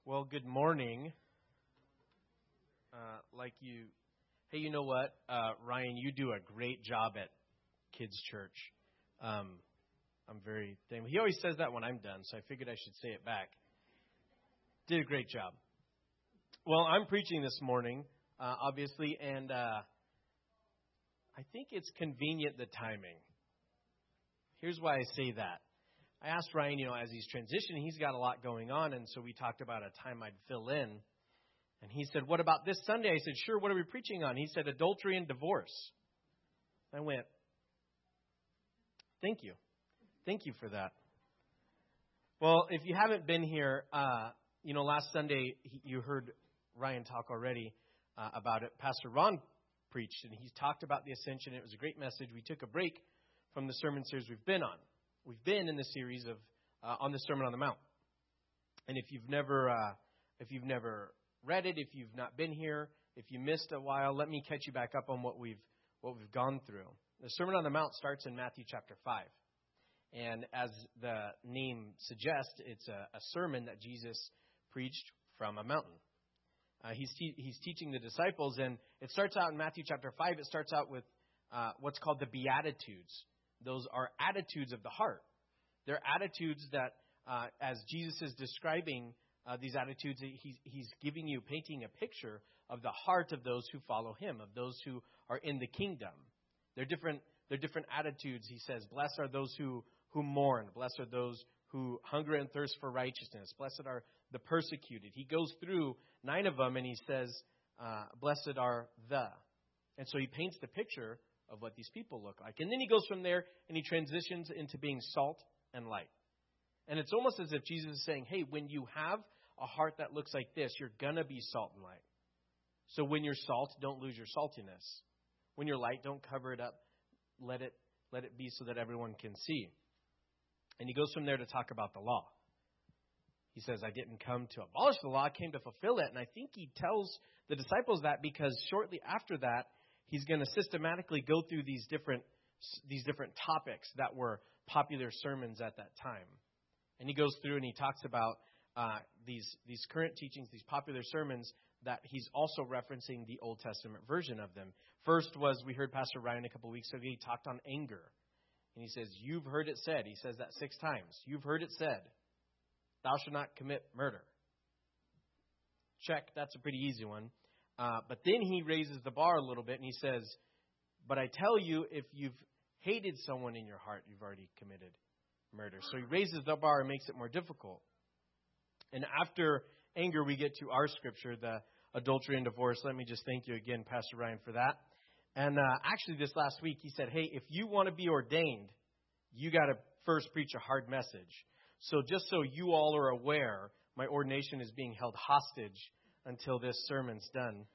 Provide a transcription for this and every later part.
Well, good morning. Hey, you know what, Ryan, you do a great job at kids' church. He always says that when I'm done, so I figured I should say it back. Did a great job. Well, I'm preaching this morning, obviously, and I think it's convenient, the timing. Here's why I say that. I asked Ryan, as he's transitioning, he's got a lot going on, and so we talked about a time I'd fill in. And he said, what about this Sunday? I said, sure, what are we preaching on? He said, adultery and divorce. I went, thank you. Thank you for that. Well, if you haven't been here, last Sunday you heard Ryan talk already about it. Pastor Ron preached, and he talked about the ascension. It was a great message. We took a break from the sermon series we've been on. We've been in the series of on the Sermon on the Mount. And if you've never read it, if you've not been here, if you missed a while, let me catch you back up on what we've gone through. The Sermon on the Mount starts in Matthew chapter 5. And as the name suggests, it's a sermon that Jesus preached from a mountain. He's teaching the disciples, and it starts out in Matthew chapter 5. It starts out with what's called the Beatitudes. Those are attitudes of the heart. They're attitudes that, as Jesus is describing these attitudes, he's painting a picture of the heart of those who follow him, of those who are in the kingdom. They're different attitudes. He says, blessed are those who mourn. Blessed are those who hunger and thirst for righteousness. Blessed are the persecuted. He goes through 9 of them, and he says, blessed are the. And so he paints the picture of what these people look like. And then he goes from there, and he transitions into being salt and light. And it's almost as if Jesus is saying, hey, when you have a heart that looks like this, you're going to be salt and light. So when you're salt, don't lose your saltiness. When you're light, don't cover it up. Let it be so that everyone can see. And he goes from there to talk about the law. He says, I didn't come to abolish the law, I came to fulfill it. And I think he tells the disciples that because shortly after that, he's going to systematically go through these different topics that were popular sermons at that time. And he goes through and he talks about these current teachings, these popular sermons, that he's also referencing the Old Testament version of them. First was, we heard Pastor Ryan a couple weeks ago, he talked on anger. And he says, you've heard it said. He says that 6 times. You've heard it said, thou shalt not commit murder. Check, that's a pretty easy one. But then he raises the bar a little bit and he says, but I tell you, if you've hated someone in your heart, you've already committed murder. So he raises the bar and makes it more difficult. And after anger, we get to our scripture, the adultery and divorce. Let me just thank you again, Pastor Ryan, for that. And actually this last week, he said, hey, if you want to be ordained, you got to first preach a hard message. So just so you all are aware, my ordination is being held hostage until this sermon's done.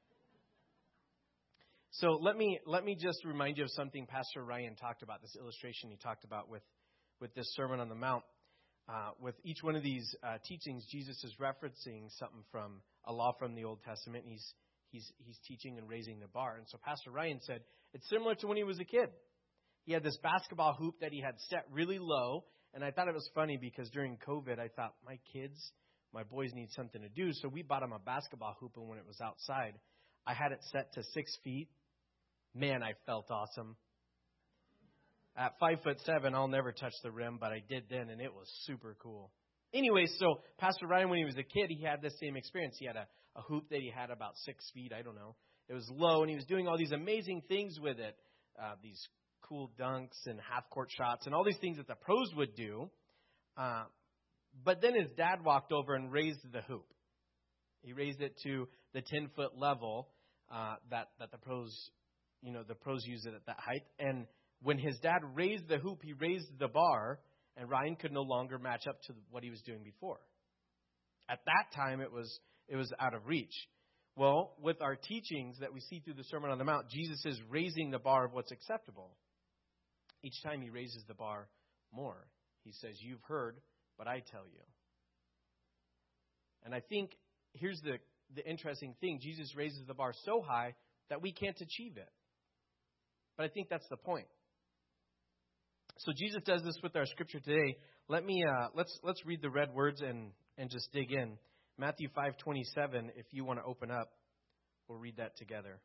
So let me just remind you of something Pastor Ryan talked about, this illustration he talked about with this Sermon on the Mount. With each one of these teachings, Jesus is referencing something from a law from the Old Testament. He's teaching and raising the bar. And so Pastor Ryan said, it's similar to when he was a kid. He had this basketball hoop that he had set really low. And I thought it was funny because during COVID, I thought, my boys need something to do. So we bought him a basketball hoop, and when it was outside, I had it set to 6 feet. Man, I felt awesome. At 5'7", I'll never touch the rim, but I did then, and it was super cool. Anyway, so Pastor Ryan, when he was a kid, he had the same experience. He had a hoop that he had about 6 feet, I don't know. It was low, and he was doing all these amazing things with it, these cool dunks and half-court shots and all these things that the pros would do. But then his dad walked over and raised the hoop. He raised it to the 10-foot level that the pros use it at that height. And when his dad raised the hoop, he raised the bar, and Ryan could no longer match up to what he was doing before. At that time, it was out of reach. Well, with our teachings that we see through the Sermon on the Mount, Jesus is raising the bar of what's acceptable. Each time he raises the bar more. He says, you've heard, but I tell you. And I think here's the interesting thing. Jesus raises the bar so high that we can't achieve it. But I think that's the point. So Jesus does this with our scripture today. Let's read the red words and just dig in. Matthew 5:27, if you want to open up, we'll read that together.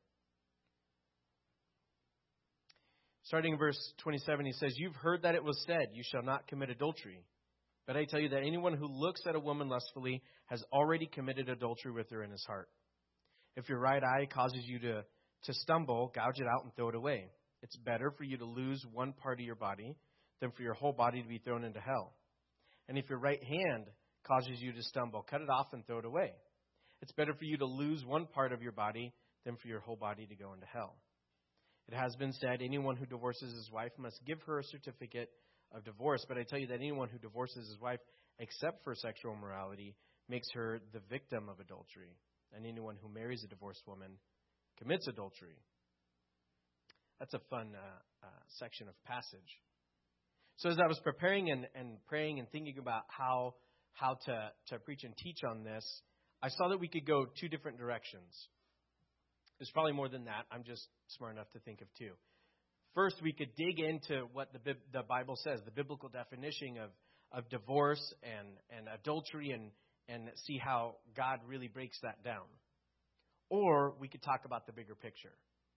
Starting in verse 27, he says, "You've heard that it was said, 'You shall not commit adultery.' But I tell you that anyone who looks at a woman lustfully has already committed adultery with her in his heart. If your right eye causes you to stumble, gouge it out and throw it away. It's better for you to lose one part of your body than for your whole body to be thrown into hell. And if your right hand causes you to stumble, cut it off and throw it away. It's better for you to lose one part of your body than for your whole body to go into hell. It has been said, anyone who divorces his wife must give her a certificate of divorce. But I tell you that anyone who divorces his wife except for sexual immorality makes her the victim of adultery. And anyone who marries a divorced woman commits adultery." That's a fun section of passage. So as I was preparing and praying and thinking about how to preach and teach on this, I saw that we could go two different directions. There's probably more than that. I'm just smart enough to think of two. First, we could dig into what the Bible says, the biblical definition of divorce and adultery, and see how God really breaks that down. Or we could talk about the bigger picture.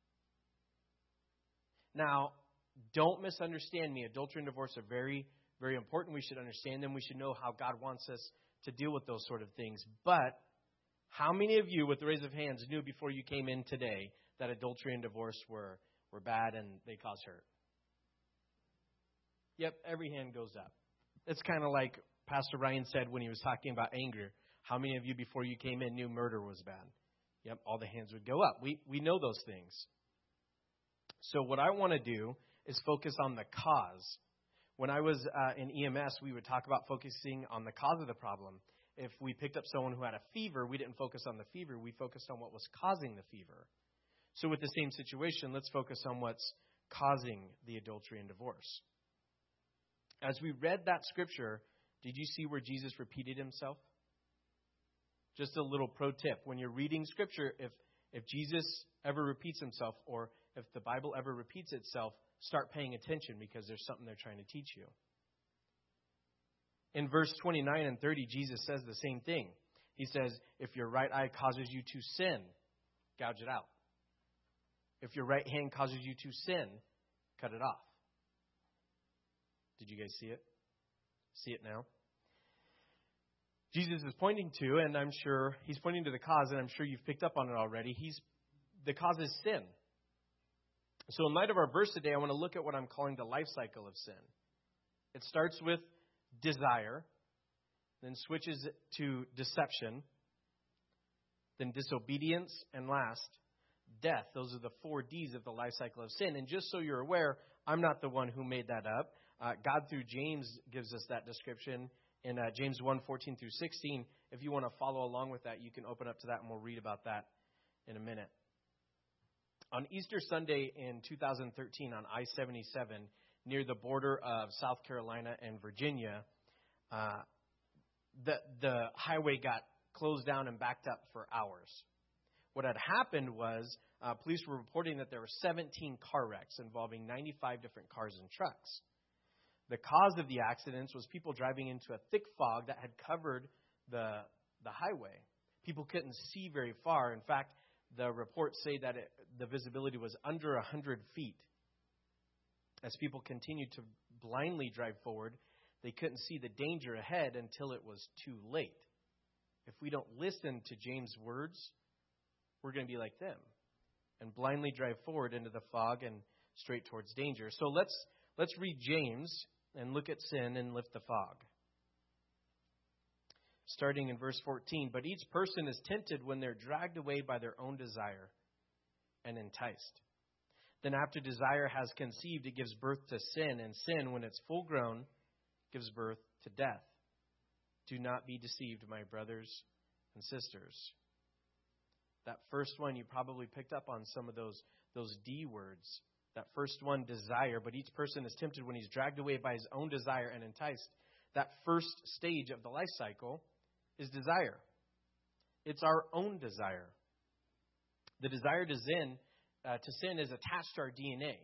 Now, don't misunderstand me. Adultery and divorce are very, very important. We should understand them. We should know how God wants us to deal with those sort of things. But how many of you, with the raise of hands, knew before you came in today that adultery and divorce were bad and they cause hurt? Yep, every hand goes up. It's kind of like Pastor Ryan said when he was talking about anger. How many of you before you came in knew murder was bad? Yep, all the hands would go up. We know those things. So what I want to do is focus on the cause. When I was in EMS, we would talk about focusing on the cause of the problem. If we picked up someone who had a fever, we didn't focus on the fever. We focused on what was causing the fever. So with the same situation, let's focus on what's causing the adultery and divorce. As we read that scripture, did you see where Jesus repeated himself? Just a little pro tip. When you're reading scripture, if Jesus ever repeats himself, or if the Bible ever repeats itself, start paying attention because there's something they're trying to teach you. In verse 29 and 30, Jesus says the same thing. He says, if your right eye causes you to sin, gouge it out. If your right hand causes you to sin, cut it off. Did you guys see it? See it now? Jesus is pointing to, and I'm sure he's pointing to the cause, and I'm sure you've picked up on it already. The cause is sin. So in light of our verse today, I want to look at what I'm calling the life cycle of sin. It starts with desire, then switches to deception, then disobedience, and last, death. Those are the 4 Ds of the life cycle of sin. And just so you're aware, I'm not the one who made that up. God, through James, gives us that description in James 1:14 through 16. If you want to follow along with that, you can open up to that, and we'll read about that in a minute. On Easter Sunday in 2013 on I-77, near the border of South Carolina and Virginia, the highway got closed down and backed up for hours. What had happened was police were reporting that there were 17 car wrecks involving 95 different cars and trucks. The cause of the accidents was people driving into a thick fog that had covered the highway. People couldn't see very far. In fact, the reports say that the visibility was under 100 feet. As people continued to blindly drive forward, they couldn't see the danger ahead until it was too late. If we don't listen to James' words, we're going to be like them and blindly drive forward into the fog and straight towards danger. So let's read James and look at sin and lift the fog. Starting in verse 14, but each person is tempted when they're dragged away by their own desire and enticed. Then after desire has conceived, it gives birth to sin, and sin, when it's full grown, gives birth to death. Do not be deceived, my brothers and sisters. That first one, you probably picked up on some of those D words. That first one, desire, but each person is tempted when he's dragged away by his own desire and enticed. That first stage of the life cycle is desire. It's our own desire. The desire to sin is attached to our DNA.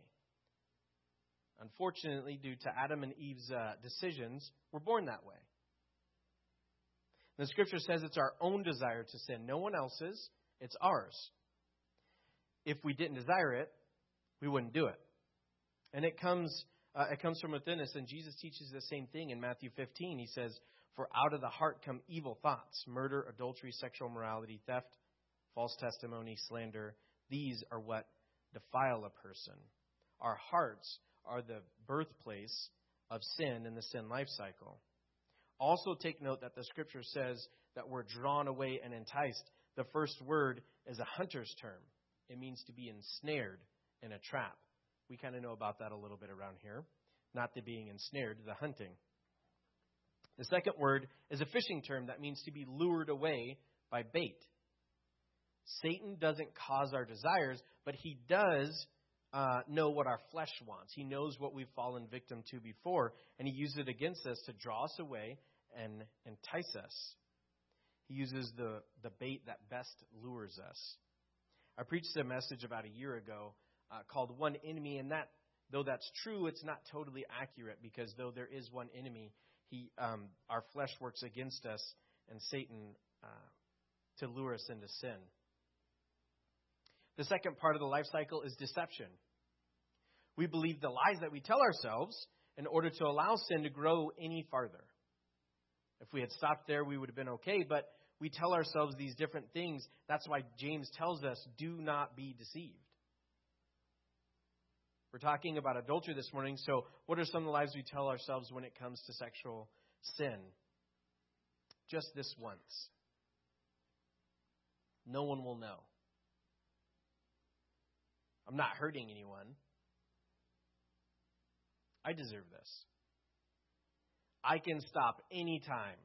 Unfortunately, due to Adam and Eve's decisions, we're born that way. The Scripture says it's our own desire to sin. No one else's. It's ours. If we didn't desire it, we wouldn't do it. And it comes from within us. And Jesus teaches the same thing in Matthew 15. He says, "For out of the heart come evil thoughts, murder, adultery, sexual immorality, theft, false testimony, slander. These are what defile a person." Our hearts are the birthplace of sin in the sin life cycle. Also take note that the Scripture says that we're drawn away and enticed. The first word is a hunter's term. It means to be ensnared in a trap. We kind of know about that a little bit around here. Not the being ensnared, the hunting. The second word is a fishing term that means to be lured away by bait. Satan doesn't cause our desires, but he does know what our flesh wants. He knows what we've fallen victim to before, and he uses it against us to draw us away and entice us. He uses the bait that best lures us. I preached a message about a year ago called One Enemy, and that, though that's true, it's not totally accurate, because though there is one enemy, our flesh works against us and Satan to lure us into sin. The second part of the life cycle is deception. We believe the lies that we tell ourselves in order to allow sin to grow any farther. If we had stopped there, we would have been okay, but we tell ourselves these different things. That's why James tells us, do not be deceived. We're talking about adultery this morning, so what are some of the lies we tell ourselves when it comes to sexual sin? Just this once. No one will know. I'm not hurting anyone. I deserve this. I can stop anytime.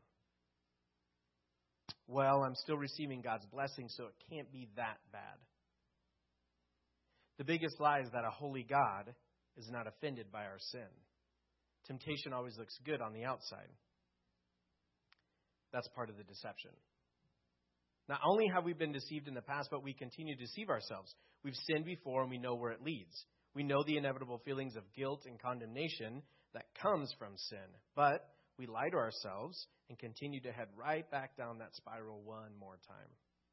Well, I'm still receiving God's blessing, so it can't be that bad. The biggest lie is that a holy God is not offended by our sin. Temptation always looks good on the outside. That's part of the deception. Not only have we been deceived in the past, but we continue to deceive ourselves. We've sinned before and we know where it leads. We know the inevitable feelings of guilt and condemnation that comes from sin. But we lie to ourselves and continue to head right back down that spiral one more time.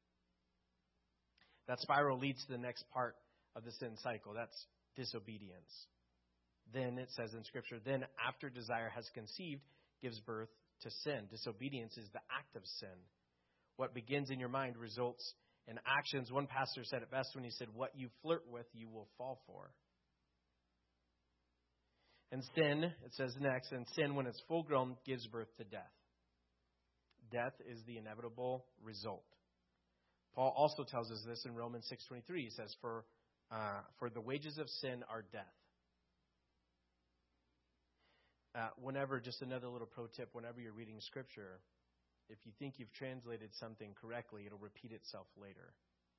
That spiral leads to the next part of the sin cycle. That's disobedience. Then it says in Scripture, then after desire has conceived, gives birth to sin. Disobedience is the act of sin. What begins in your mind results in actions. One pastor said it best when he said, what you flirt with, you will fall for. And sin, it says next, and sin, when it's full grown, gives birth to death. Death is the inevitable result. Paul also tells us this in Romans 6:23. He says, for the wages of sin are death. Whenever, just another little pro tip, whenever you're reading Scripture, if you think you've translated something correctly, it'll repeat itself later.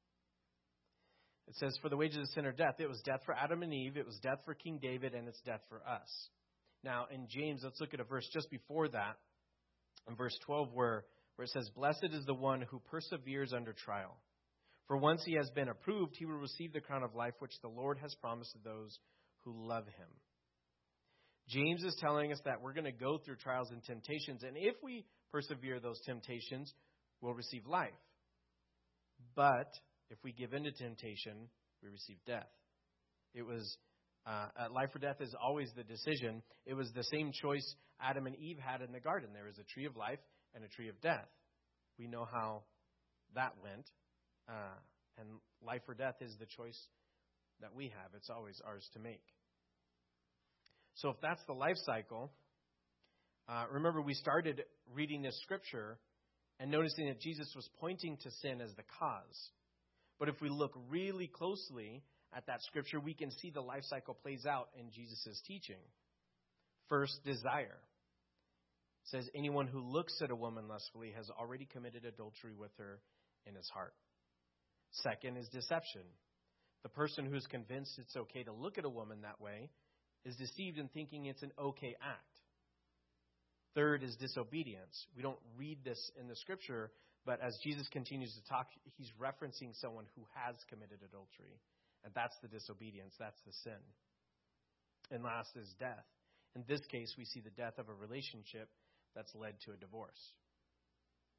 It says, for the wages of sin are death. It was death for Adam and Eve. It was death for King David, and it's death for us. Now, in James, let's look at a verse just before that, in verse 12, where it says, blessed is the one who perseveres under trial. For once he has been approved, he will receive the crown of life which the Lord has promised to those who love him. James is telling us that we're going to go through trials and temptations, and if we persevere those temptations, we'll receive life. But if we give in to temptation, we receive death. It was life or death is always the decision. It was the same choice Adam and Eve had in the garden. There was a tree of life and a tree of death. We know how that went. And life or death is the choice that we have. It's always ours to make. So if that's the life cycle, remember we started reading this Scripture and noticing that Jesus was pointing to sin as the cause. But if we look really closely at that Scripture, we can see the life cycle plays out in Jesus' teaching. First, desire. It says, anyone who looks at a woman lustfully has already committed adultery with her in his heart. Second is deception. The person who's convinced it's okay to look at a woman that way is deceived in thinking it's an okay act. Third is disobedience. We don't read this in the Scripture, but as Jesus continues to talk, he's referencing someone who has committed adultery. And that's the disobedience. That's the sin. And last is death. In this case, we see the death of a relationship that's led to a divorce.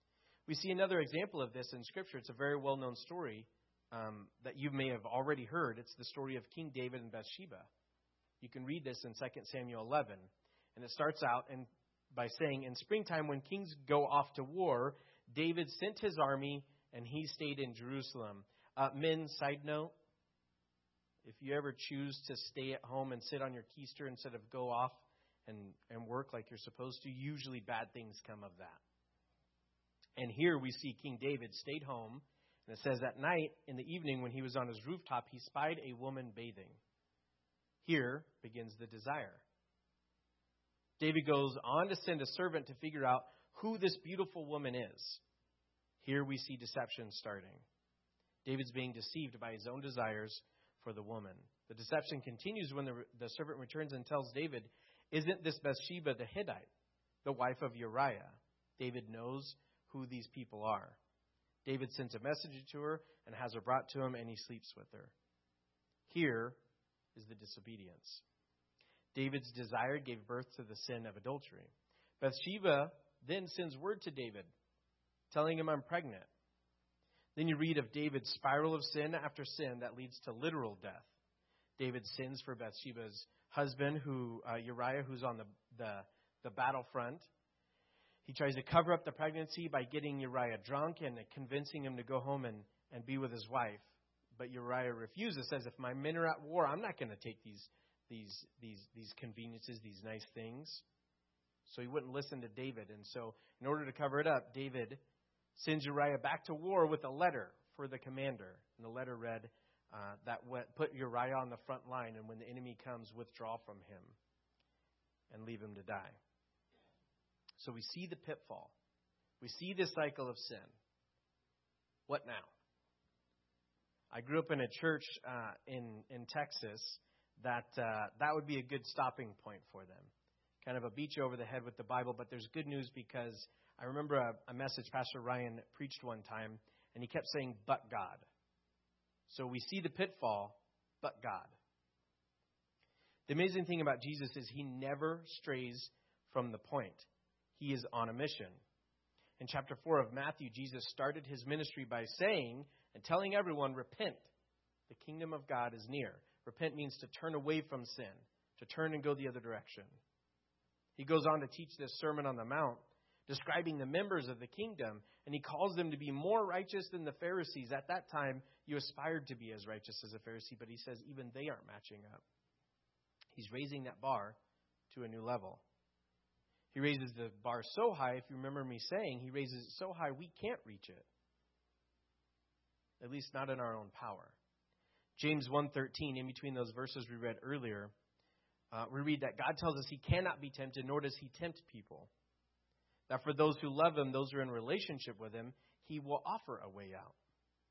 We see another example of this in Scripture. It's a very well-known story that you may have already heard. It's the story of King David and Bathsheba. You can read this in 2 Samuel 11. And it starts out by saying, in springtime when kings go off to war, David sent his army and he stayed in Jerusalem. Men, side note, if you ever choose to stay at home and sit on your keister instead of go off and work like you're supposed to, usually bad things come of that. And here we see King David stayed home. And it says, at night, in the evening, when he was on his rooftop, he spied a woman bathing. Here begins the desire. David goes on to send a servant to figure out who this beautiful woman is. Here we see deception starting. David's being deceived by his own desires for the woman. The deception continues when the servant returns and tells David, isn't this Bathsheba the Hittite, the wife of Uriah? David knows who these people are. David sends a message to her and has her brought to him, and he sleeps with her. Here is the disobedience. David's desire gave birth to the sin of adultery. Bathsheba then sends word to David, telling him, I'm pregnant. Then you read of David's spiral of sin after sin that leads to literal death. David sins for Bathsheba's husband, Uriah, who's on the battlefront. He tries to cover up the pregnancy by getting Uriah drunk and convincing him to go home and be with his wife. But Uriah refuses, says, if my men are at war, I'm not going to take these conveniences, these nice things. So he wouldn't listen to David. And so in order to cover it up, David sends Uriah back to war with a letter for the commander. And the letter read, put Uriah on the front line, and when the enemy comes, withdraw from him and leave him to die. So we see the pitfall. We see this cycle of sin. What now? I grew up in a church in Texas that would be a good stopping point for them. Kind of a beat you over the head with the Bible, but there's good news because I remember a message Pastor Ryan preached one time, and he kept saying, but God. So we see the pitfall, but God. The amazing thing about Jesus is he never strays from the point. He is on a mission. In chapter 4 of Matthew, Jesus started his ministry by saying and telling everyone, repent. The kingdom of God is near. Repent means to turn away from sin, to turn and go the other direction. He goes on to teach this Sermon on the Mount, describing the members of the kingdom, and he calls them to be more righteous than the Pharisees. At that time, you aspired to be as righteous as a Pharisee, but he says even they aren't matching up. He's raising that bar to a new level. He raises the bar so high, if you remember me saying, he raises it so high we can't reach it. At least not in our own power. James 1:13, in between those verses we read earlier, we read that God tells us he cannot be tempted, nor does he tempt people. That for those who love him, those who are in relationship with him, he will offer a way out.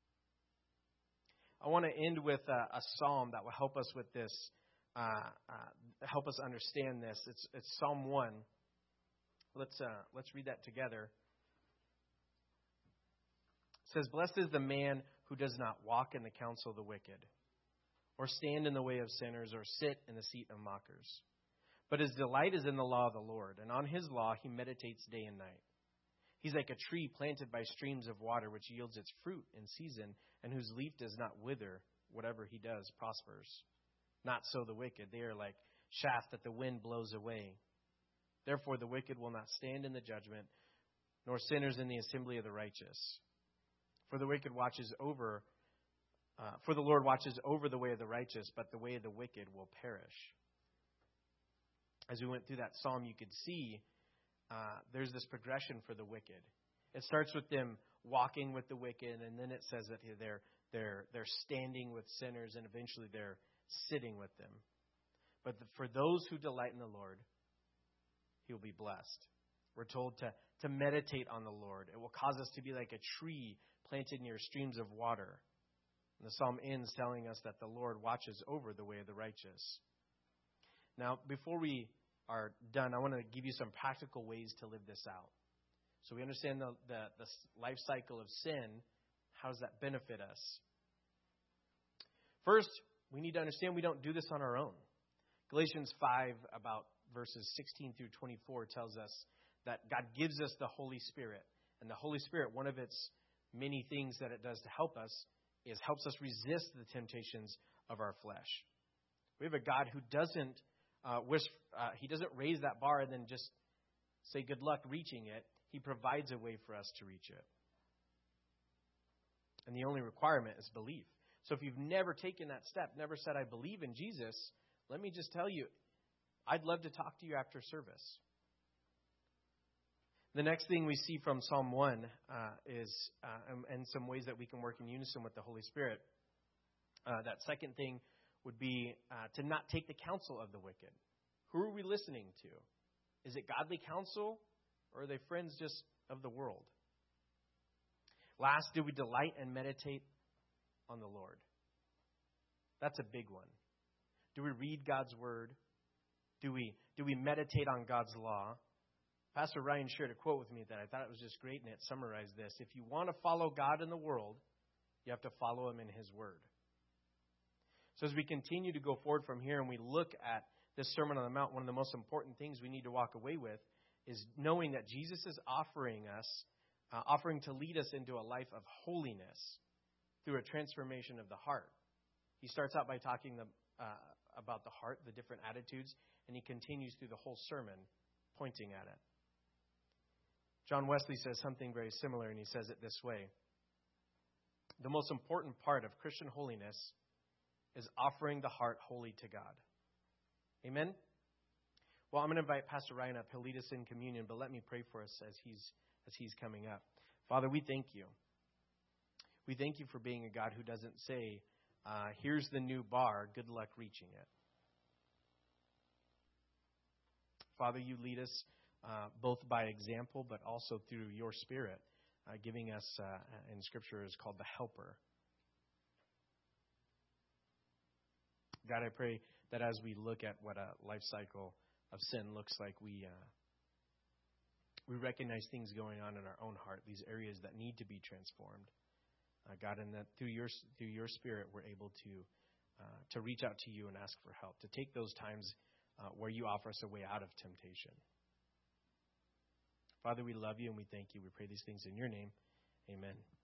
I want to end with a psalm that will help us with this, help us understand this. It's Psalm 1. Let's read that together. It says, blessed is the man who does not walk in the counsel of the wicked, or stand in the way of sinners, or sit in the seat of mockers. But his delight is in the law of the Lord, and on his law he meditates day and night. He's like a tree planted by streams of water, which yields its fruit in season, and whose leaf does not wither. Whatever he does prospers. Not so the wicked. They are like chaff that the wind blows away. Therefore the wicked will not stand in the judgment, nor sinners in the assembly of the righteous. For the Lord watches over the way of the righteous, but the way of the wicked will perish. As we went through that psalm, you could see there's this progression for the wicked. It starts with them walking with the wicked, and then it says that they're standing with sinners, and eventually they're sitting with them. But for those who delight in the Lord, he will be blessed. We're told to meditate on the Lord. It will cause us to be like a tree planted near streams of water. And the psalm ends telling us that the Lord watches over the way of the righteous. Now, before we are done, I want to give you some practical ways to live this out. So we understand the life cycle of sin. How does that benefit us? First, we need to understand we don't do this on our own. Galatians 5, about verses 16 through 24, tells us that God gives us the Holy Spirit. And the Holy Spirit, one of its many things that it does to help us is helps us resist the temptations of our flesh. We have a God who doesn't He doesn't raise that bar and then just say good luck reaching it. He provides a way for us to reach it. And the only requirement is belief. So if you've never taken that step, never said, I believe in Jesus, let me just tell you, I'd love to talk to you after service. The next thing we see from Psalm 1 is, and some ways that we can work in unison with the Holy Spirit. That second thing would be to not take the counsel of the wicked. Who are we listening to? Is it godly counsel, or are they friends just of the world? Last, do we delight and meditate on the Lord? That's a big one. Do we read God's word? Do we meditate on God's law? Pastor Ryan shared a quote with me that I thought it was just great, and it summarized this. If you want to follow God in the world, you have to follow him in his word. So as we continue to go forward from here and we look at this Sermon on the Mount, one of the most important things we need to walk away with is knowing that Jesus is offering to lead us into a life of holiness through a transformation of the heart. He starts out by talking about the heart, the different attitudes, and he continues through the whole sermon pointing at it. John Wesley says something very similar, and he says it this way. The most important part of Christian holiness is offering the heart wholly to God. Amen? Well, I'm going to invite Pastor Ryan up. He'll lead us in communion, but let me pray for us as he's coming up. Father, we thank you. We thank you for being a God who doesn't say, here's the new bar, good luck reaching it. Father, you lead us both by example, but also through your Spirit, giving us, in Scripture, is called the Helper. God, I pray that as we look at what a life cycle of sin looks like, we recognize things going on in our own heart, these areas that need to be transformed. God, and that through your Spirit, we're able to reach out to you and ask for help, to take those times where you offer us a way out of temptation. Father, we love you and we thank you. We pray these things in your name. Amen.